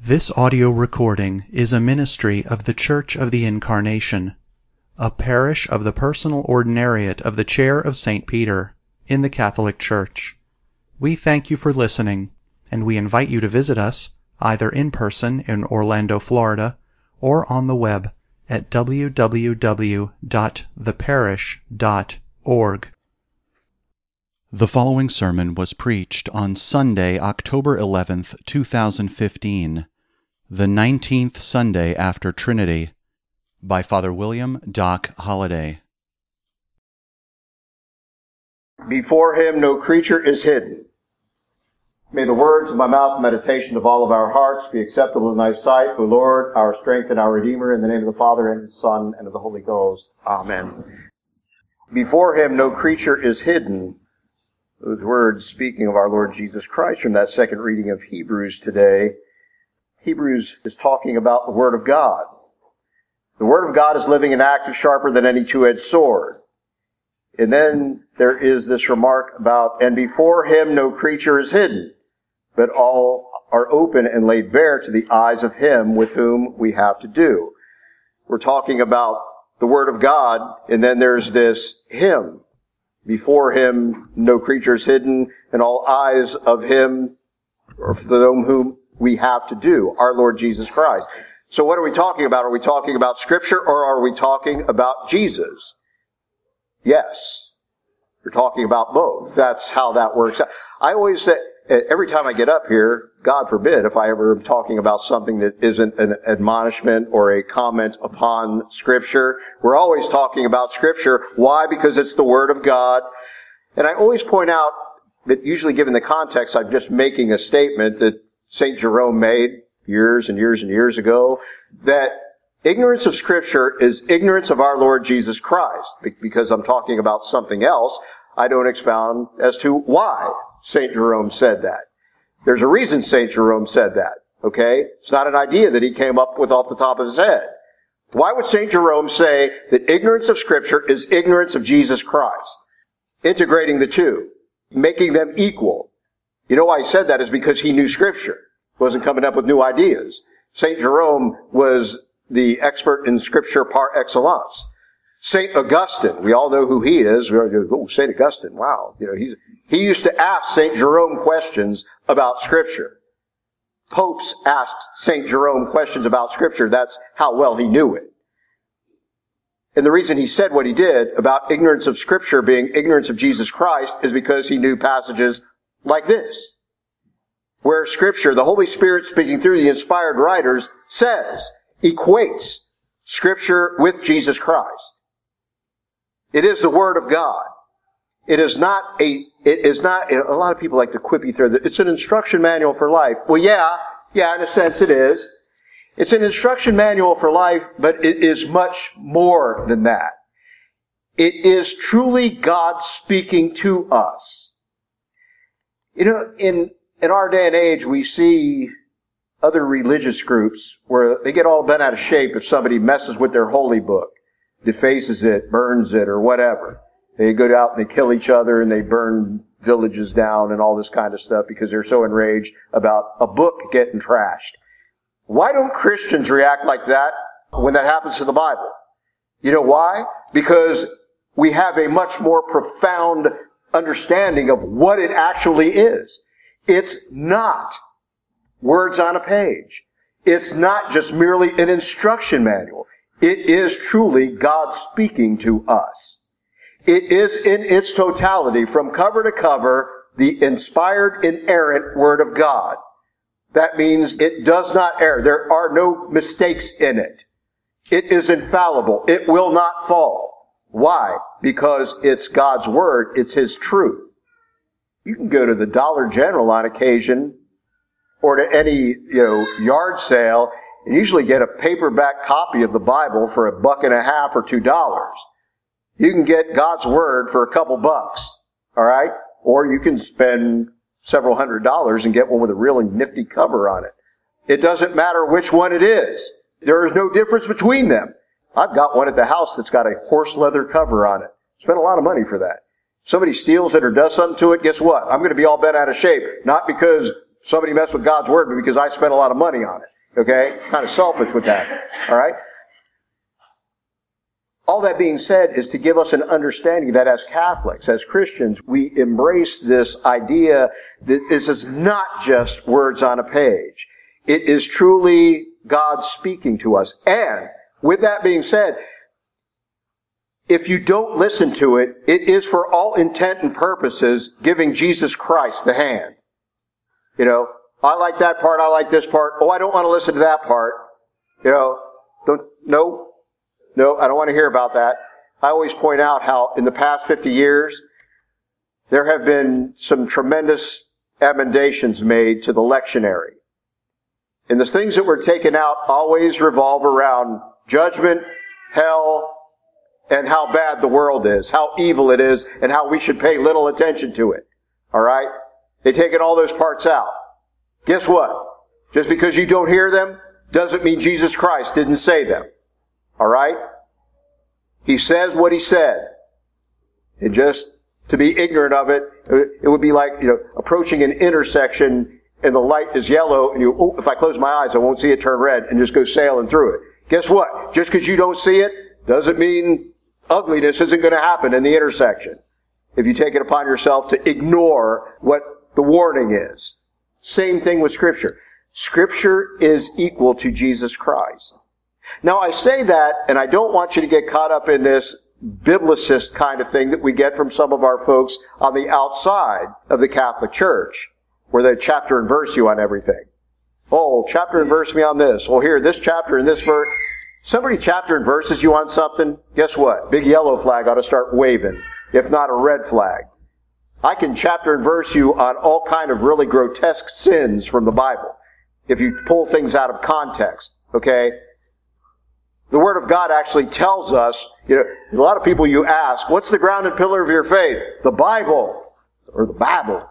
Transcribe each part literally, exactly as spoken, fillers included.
This audio recording is a ministry of the Church of the Incarnation, a parish of the Personal Ordinariate of the Chair of Saint Peter in the Catholic Church. We thank you for listening, and we invite you to visit us either in person in Orlando, Florida, or on the web at w w w dot the parish dot org. The following sermon was preached on Sunday, October eleventh, two thousand fifteen, the nineteenth Sunday after Trinity, by Father William Doc Holliday. Before him no creature is hidden. May the words of my mouth and meditation of all of our hearts be acceptable in thy sight, O Lord, our strength and our Redeemer, in the name of the Father, and of the Son, and of the Holy Ghost. Amen. Before him no creature is hidden. Those words speaking of our Lord Jesus Christ from that second reading of Hebrews today. Hebrews is talking about the Word of God. The Word of God is living and active, sharper than any two-edged sword. And then there is this remark about, and before him no creature is hidden, but all are open and laid bare to the eyes of him with whom we have to do. We're talking about the Word of God, and then there's this him. Before him no creature is hidden, and all eyes of him are for them whom we have to do, our Lord Jesus Christ. So what are we talking about? Are we talking about Scripture, or are we talking about Jesus? Yes. We're talking about both. That's how that works. I always say, every time I get up here, God forbid if I ever am talking about something that isn't an admonishment or a comment upon Scripture. We're always talking about Scripture. Why? Because it's the Word of God. And I always point out that usually given the context, I'm just making a statement that Saint Jerome made years and years and years ago, that ignorance of Scripture is ignorance of our Lord Jesus Christ. Because I'm talking about something else, I don't expound as to why Saint Jerome said that. There's a reason Saint Jerome said that, okay? It's not an idea that he came up with off the top of his head. Why would Saint Jerome say that ignorance of Scripture is ignorance of Jesus Christ? Integrating the two, making them equal. You know why he said that is because he knew Scripture. He wasn't coming up with new ideas. Saint Jerome was the expert in Scripture par excellence. Saint Augustine, we all know who he is. We go, oh, Saint Augustine, wow. You know, he's, he used to ask Saint Jerome questions about Scripture. Popes asked Saint Jerome questions about Scripture. That's how well he knew it. And the reason he said what he did about ignorance of Scripture being ignorance of Jesus Christ is because he knew passages like this, where Scripture, the Holy Spirit speaking through the inspired writers, says, equates Scripture with Jesus Christ. It is the Word of God. It is not a, it is not, a lot of people like to quippy through that it's an instruction manual for life. Well, yeah, yeah, in a sense it is. It's an instruction manual for life, but it is much more than that. It is truly God speaking to us. You know, in, in our day and age, we see other religious groups where they get all bent out of shape if somebody messes with their holy book, defaces it, burns it, or whatever. They go out and they kill each other and they burn villages down and all this kind of stuff because they're so enraged about a book getting trashed. Why don't Christians react like that when that happens to the Bible? You know why? Because we have a much more profound understanding of what it actually is. It's not words on a page. It's not just merely an instruction manual. It is truly God speaking to us. It is in its totality, from cover to cover, the inspired, inerrant Word of God. That means it does not err. There are no mistakes in it. It is infallible. It will not fall. Why? Because it's God's Word. It's His truth. You can go to the Dollar General on occasion, or to any, you know, yard sale, and usually get a paperback copy of the Bible for a buck and a half or two dollars. You can get God's Word for a couple bucks, all right? Or you can spend several hundred dollars and get one with a really nifty cover on it. It doesn't matter which one it is. There is no difference between them. I've got one at the house that's got a horse leather cover on it. Spent a lot of money for that. Somebody steals it or does something to it, guess what? I'm going to be all bent out of shape. Not because somebody messed with God's Word, but because I spent a lot of money on it. Okay? Kind of selfish with that. All right? All that being said is to give us an understanding that as Catholics, as Christians, we embrace this idea that this is not just words on a page. It is truly God speaking to us. And with that being said, if you don't listen to it, it is for all intent and purposes giving Jesus Christ the hand. You know, I like that part, I like this part. Oh, I don't want to listen to that part. You know, don't, no, no, I don't want to hear about that. I always point out how in the past fifty years, there have been some tremendous emendations made to the lectionary. And the things that were taken out always revolve around judgment, hell, and how bad the world is, how evil it is, and how we should pay little attention to it. All right? They've taken all those parts out. Guess what? Just because you don't hear them doesn't mean Jesus Christ didn't say them. All right? He says what he said. And just to be ignorant of it, it would be like, you know, approaching an intersection and the light is yellow and you, oh, if I close my eyes, I won't see it turn red and just go sailing through it. Guess what? Just because you don't see it doesn't mean ugliness isn't going to happen in the intersection if you take it upon yourself to ignore what the warning is. Same thing with Scripture. Scripture is equal to Jesus Christ. Now I say that, and I don't want you to get caught up in this biblicist kind of thing that we get from some of our folks on the outside of the Catholic Church, where they chapter and verse you on everything. Oh, chapter and verse me on this. Well, here, this chapter and this verse. Somebody chapter and verses you on something, guess what? Big yellow flag ought to start waving, if not a red flag. I can chapter and verse you on all kind of really grotesque sins from the Bible, if you pull things out of context, okay? The Word of God actually tells us, you know, a lot of people you ask, what's the ground and pillar of your faith? The Bible, or the Bible.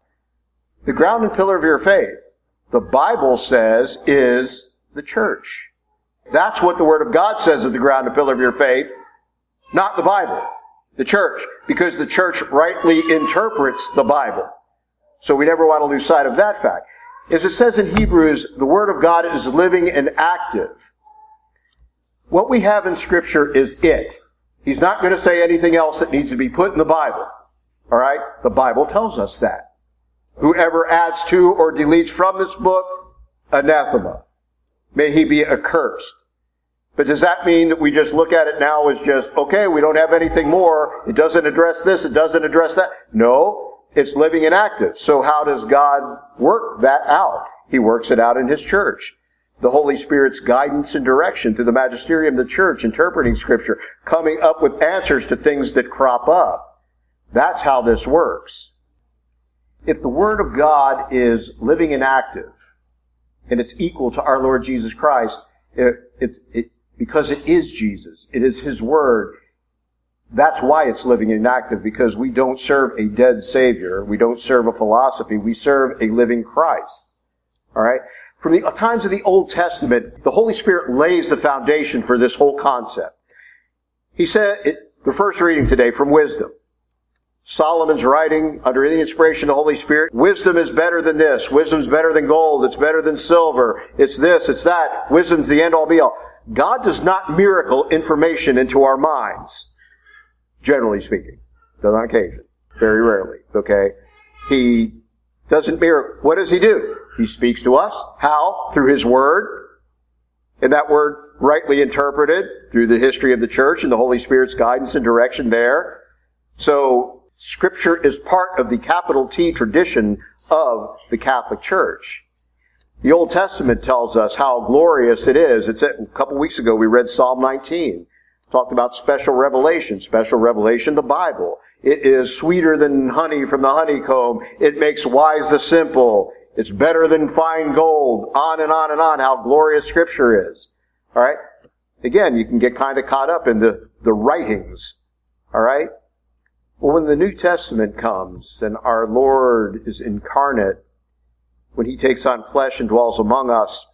The ground and pillar of your faith, the Bible says, is the church. That's what the Word of God says is the ground and pillar of your faith, not the Bible, the church, because the church rightly interprets the Bible. So we never want to lose sight of that fact. As it says in Hebrews, the Word of God is living and active. What we have in Scripture is it. He's not going to say anything else that needs to be put in the Bible. All right? The Bible tells us that. Whoever adds to or deletes from this book, anathema. May he be accursed. But does that mean that we just look at it now as just, okay, we don't have anything more. It doesn't address this. It doesn't address that. No, it's living and active. So how does God work that out? He works it out in His church. The Holy Spirit's guidance and direction through the magisterium of the church, interpreting Scripture, coming up with answers to things that crop up. That's how this works. If the Word of God is living and active, and it's equal to our Lord Jesus Christ, it, it's, it, because it is Jesus. It is His Word. That's why it's living and active, because we don't serve a dead Savior. We don't serve a philosophy. We serve a living Christ. All right? From the times of the Old Testament, the Holy Spirit lays the foundation for this whole concept. He said, it, the first reading today from Wisdom. Solomon's writing under the inspiration of the Holy Spirit. Wisdom is better than this. Wisdom's better than gold. It's better than silver. It's this, it's that. Wisdom's the end all be all. God does not miracle information into our minds. Generally speaking. Does on occasion. Very rarely. Okay? He doesn't miracle. What does He do? He speaks to us. How? Through His Word. And that Word rightly interpreted through the history of the church and the Holy Spirit's guidance and direction there. So, Scripture is part of the capital T tradition of the Catholic Church. The Old Testament tells us how glorious it is. It's a couple weeks ago we read Psalm nineteen. Talked about special revelation. Special revelation, the Bible. It is sweeter than honey from the honeycomb. It makes wise the simple. It's better than fine gold. On and on and on how glorious Scripture is. All right? Again, you can get kind of caught up in the, the writings. All right? Well, when the New Testament comes and our Lord is incarnate, when He takes on flesh and dwells among us,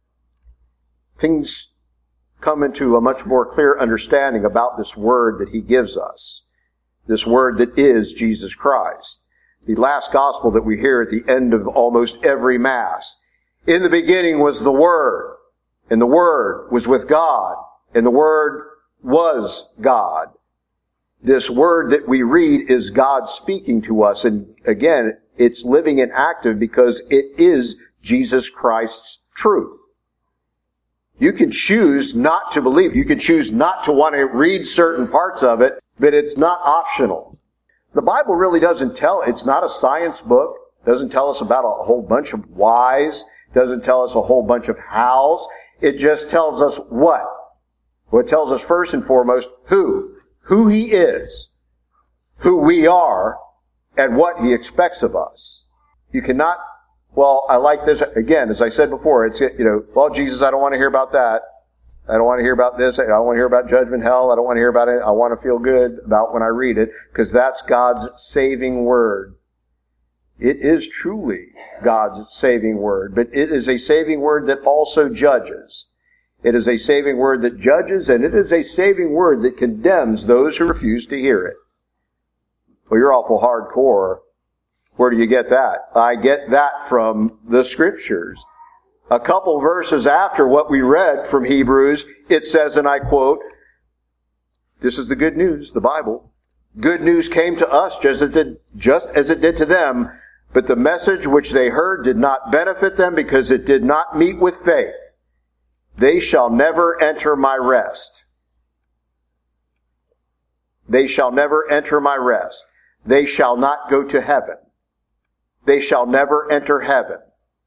things come into a much more clear understanding about this Word that He gives us. This Word that is Jesus Christ. The last gospel that we hear at the end of almost every Mass In the beginning was the Word, and the Word was with God, and the Word was God. This Word that we read is God speaking to us, and again, it's living and active because it is Jesus Christ's truth. You can choose not to believe. You can choose not to want to read certain parts of it, but it's not optional. The Bible really doesn't tell, it's not a science book. It doesn't tell us about a whole bunch of whys. It doesn't tell us a whole bunch of hows. It just tells us what? Well, it tells us first and foremost who. Who He is. Who we are. And what He expects of us. You cannot, well, I like this, again, as I said before, it's, you know, well, Jesus, I don't want to hear about that. I don't want to hear about this. I don't want to hear about judgment, hell. I don't want to hear about it. I want to feel good about when I read it, because that's God's saving word. It is truly God's saving word, but it is a saving word that also judges. It is a saving word that judges, and it is a saving word that condemns those who refuse to hear it. Well, you're awful hardcore. Where do you get that? I get that from the Scriptures. A couple verses after what we read from Hebrews, it says, and I quote, this is the good news, the Bible. Good news came to us just as it did, just as it did to them, but the message which they heard did not benefit them because it did not meet with faith. They shall never enter my rest. They shall never enter my rest. They shall not go to heaven. They shall never enter heaven.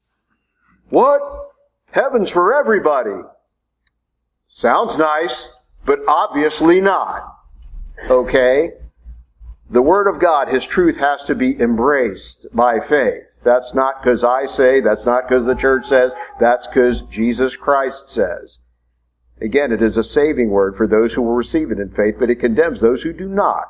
What? Heaven's for everybody. Sounds nice, but obviously not. Okay? The Word of God, His truth has to be embraced by faith. That's not because I say, that's not because the church says, that's because Jesus Christ says. Again, it is a saving word for those who will receive it in faith, but it condemns those who do not.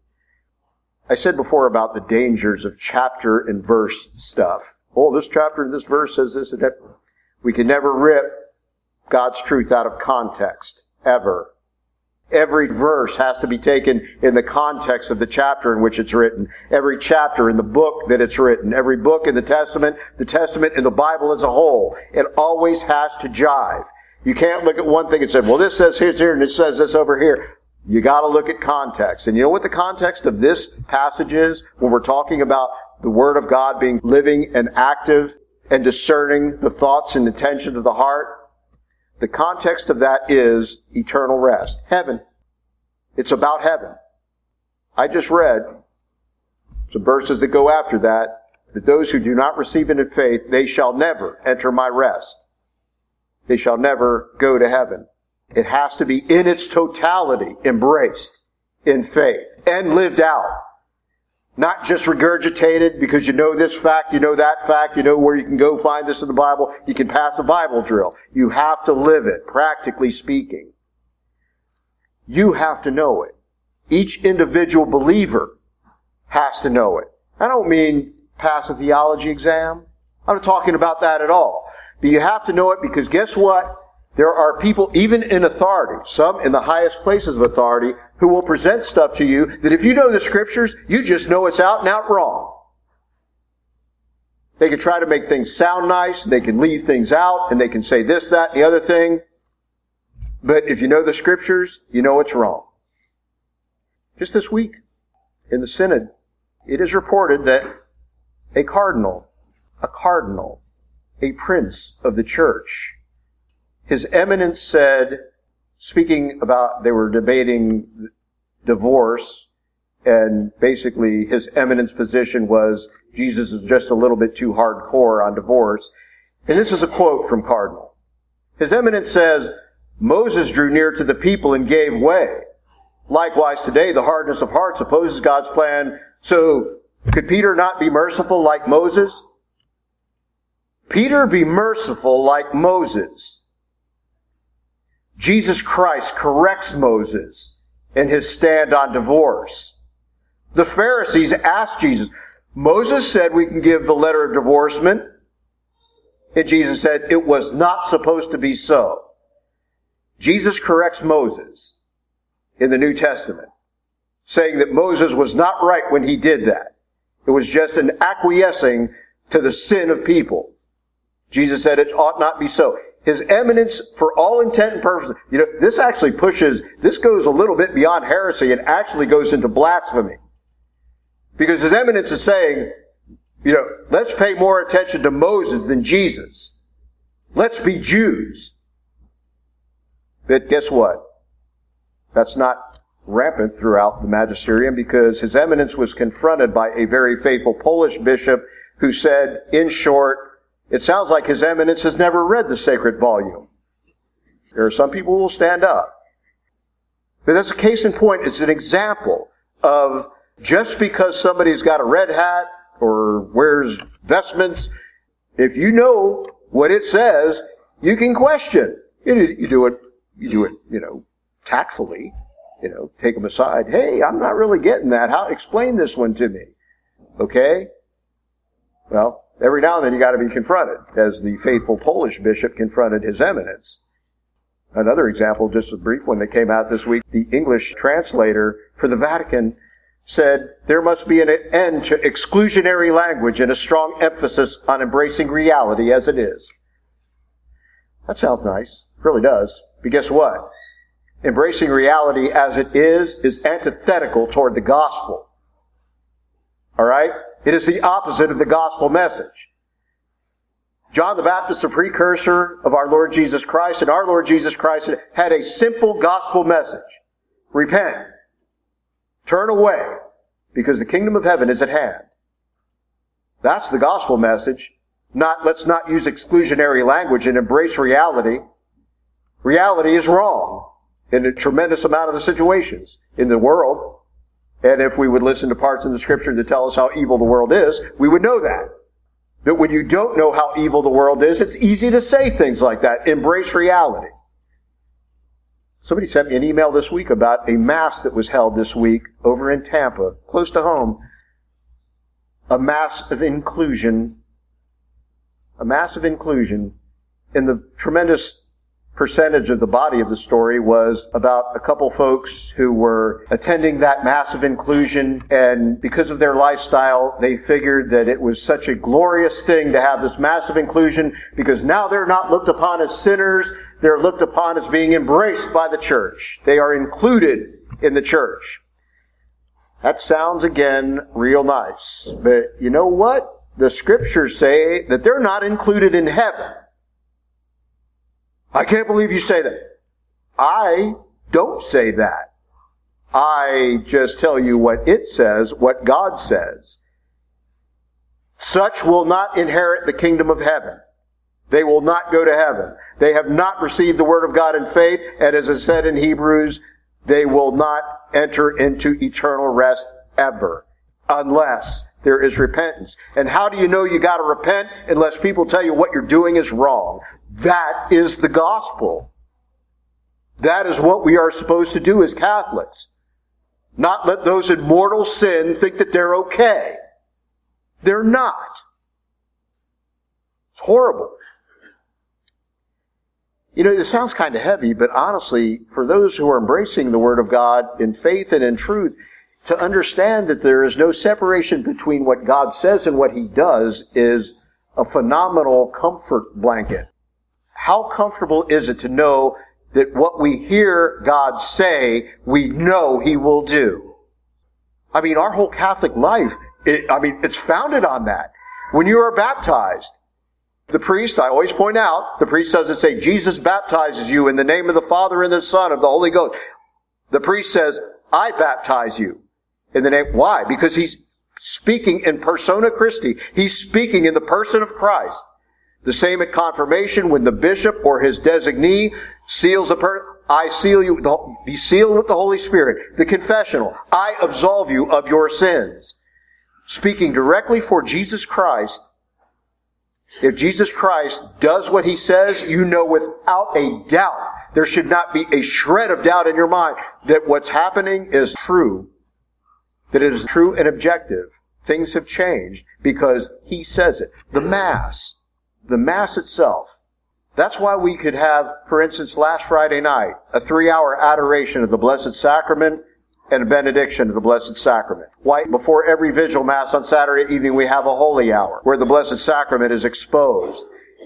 I said before about the dangers of chapter and verse stuff. Oh, this chapter and this verse says this and that. We can never rip God's truth out of context, ever. Every verse has to be taken in the context of the chapter in which it's written. Every chapter in the book that it's written. Every book in the Testament, the Testament in the Bible as a whole. It always has to jive. You can't look at one thing and say, well, this says here's here and it says this over here. You got to look at context. And you know what the context of this passage is when we're talking about the Word of God being living and active and discerning the thoughts and intentions of the heart? The context of that is eternal rest. Heaven. It's about heaven. I just read some verses that go after that, that those who do not receive it in faith, they shall never enter my rest. They shall never go to heaven. It has to be in its totality embraced in faith and lived out. Not just regurgitated because you know this fact, you know that fact, you know where you can go find this in the Bible. You can pass a Bible drill. You have to live it, practically speaking. You have to know it. Each individual believer has to know it. I don't mean pass a theology exam. I'm not talking about that at all. But you have to know it because guess what? There are people, even in authority, some in the highest places of authority, who will present stuff to you that if you know the Scriptures, you just know it's out and out wrong. They can try to make things sound nice, they can leave things out, and they can say this, that, and the other thing. But if you know the Scriptures, you know it's wrong. Just this week, in the Synod, it is reported that a cardinal, a cardinal, a prince of the church, His Eminence said, speaking about, they were debating divorce, and basically His Eminence position was Jesus is just a little bit too hardcore on divorce. And this is a quote from Cardinal. His Eminence says, Moses drew near to the people and gave way. Likewise today, the hardness of hearts opposes God's plan. So, could Peter not be merciful like Moses? Peter be merciful like Moses. Jesus Christ corrects Moses in his stand on divorce. The Pharisees asked Jesus, Moses said we can give the letter of divorcement. And Jesus said it was not supposed to be so. Jesus corrects Moses in the New Testament, saying that Moses was not right when he did that. It was just an acquiescing to the sin of people. Jesus said it ought not be so. His eminence, for all intent and purposes, you know, this actually pushes, this goes a little bit beyond heresy and actually goes into blasphemy. Because His eminence is saying, you know, let's pay more attention to Moses than Jesus. Let's be Jews. But guess what? That's not rampant throughout the magisterium, because His eminence was confronted by a very faithful Polish bishop who said, in short, it sounds like His eminence has never read the sacred volume. There are some people who will stand up. But that's a case in point. It's an example of just because somebody's got a red hat or wears vestments, if you know what it says, you can question. You, you do it, you do it, you know, tactfully. You know, take them aside. Hey, I'm not really getting that. How, explain this one to me. Okay? Well, every now and then you got to be confronted, as the faithful Polish bishop confronted His eminence. Another example, just a brief one that came out this week, the English translator for the Vatican said there must be an end to exclusionary language and a strong emphasis on embracing reality as it is. That sounds nice. It really does. But guess what? Embracing reality as it is is antithetical toward the gospel. All right? It is the opposite of the gospel message. John the Baptist, the precursor of our Lord Jesus Christ, and our Lord Jesus Christ had a simple gospel message. Repent. Turn away, because the kingdom of heaven is at hand. That's the gospel message. Not, let's not use exclusionary language and embrace reality. Reality is wrong in a tremendous amount of the situations in the world. And if we would listen to parts in the Scripture to tell us how evil the world is, we would know that. But when you don't know how evil the world is, it's easy to say things like that. Embrace reality. Somebody sent me an email this week about a mass that was held this week over in Tampa, close to home. A mass of inclusion. A mass of inclusion. And the tremendous percentage of the body of the story was about a couple folks who were attending that massive inclusion, and because of their lifestyle, they figured that it was such a glorious thing to have this massive inclusion, because now they're not looked upon as sinners, they're looked upon as being embraced by the church. They are included in the church. That sounds, again, real nice. But you know what? The Scriptures say that they're not included in heaven. I can't believe you say that. I don't say that. I just tell you what it says, what God says. Such will not inherit the kingdom of heaven. They will not go to heaven. They have not received the word of God in faith, and as is said in Hebrews, they will not enter into eternal rest ever, unless there is repentance. And how do you know you got to repent unless people tell you what you're doing is wrong? That is the gospel. That is what we are supposed to do as Catholics. Not let those in mortal sin think that they're okay. They're not. It's horrible. You know, it sounds kind of heavy, but honestly, for those who are embracing the Word of God in faith and in truth, to understand that there is no separation between what God says and what He does is a phenomenal comfort blanket. How comfortable is it to know that what we hear God say, we know He will do? I mean, our whole Catholic life, it, I mean, it's founded on that. When you are baptized, the priest, I always point out, the priest doesn't say, Jesus baptizes you in the name of the Father and the Son of the Holy Ghost. The priest says, I baptize you in the name. Why? Because he's speaking in persona Christi. He's speaking in the person of Christ. The same at confirmation when the bishop or his designee seals a person. I seal you, be sealed with the Holy Spirit. The confessional, I absolve you of your sins. Speaking directly for Jesus Christ. If Jesus Christ does what He says, you know without a doubt, there should not be a shred of doubt in your mind that what's happening is true. That it is true and objective. Things have changed because He says it. The Mass. The Mass itself. That's why we could have, for instance, last Friday night, a three-hour adoration of the Blessed Sacrament and a benediction of the Blessed Sacrament. Why, before every Vigil Mass on Saturday evening, we have a Holy Hour where the Blessed Sacrament is exposed.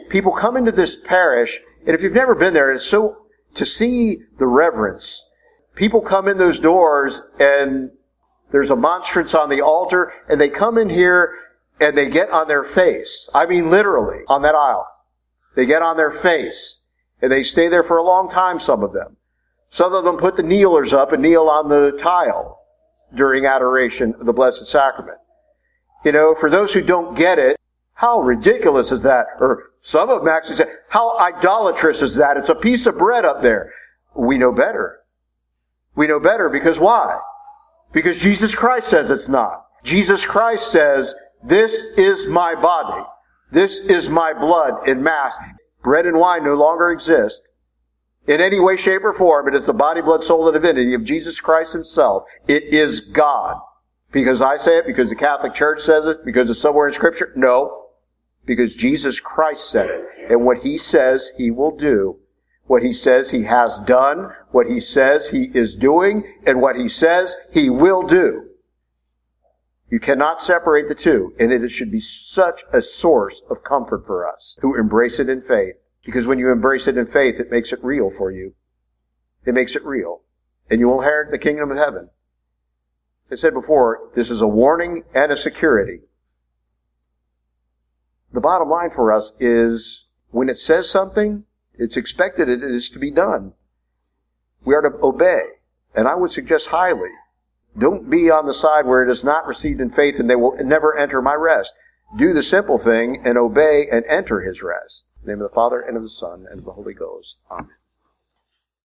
people come into this parish, and if you've never been there, it's so, to see the reverence. People come in those doors, and there's a monstrance on the altar, and they come in here, and they get on their face. I mean literally, on that aisle. They get on their face, and they stay there for a long time, some of them. Some of them put the kneelers up and kneel on the tile during adoration of the Blessed Sacrament. You know, for those who don't get it, how ridiculous is that? Or some of them actually say, how idolatrous is that? It's a piece of bread up there. We know better. We know better because why? Because Jesus Christ says it's not. Jesus Christ says, this is my body. This is my blood in Mass. Bread and wine no longer exist in any way, shape, or form. It is the body, blood, soul, and divinity of Jesus Christ himself. It is God. Because I say it? Because the Catholic Church says it? Because it's somewhere in Scripture? No. Because Jesus Christ said it. And what he says, he will do. What he says he has done, what he says he is doing, and what he says he will do. You cannot separate the two, and it should be such a source of comfort for us who embrace it in faith. Because when you embrace it in faith, it makes it real for you. It makes it real. And you will inherit the kingdom of heaven. As I said before, this is a warning and a security. The bottom line for us is, when it says something, it's expected it is to be done. We are to obey. And I would suggest highly, don't be on the side where it is not received in faith and they will never enter my rest. Do the simple thing and obey and enter his rest. In the name of the Father, and of the Son, and of the Holy Ghost. Amen.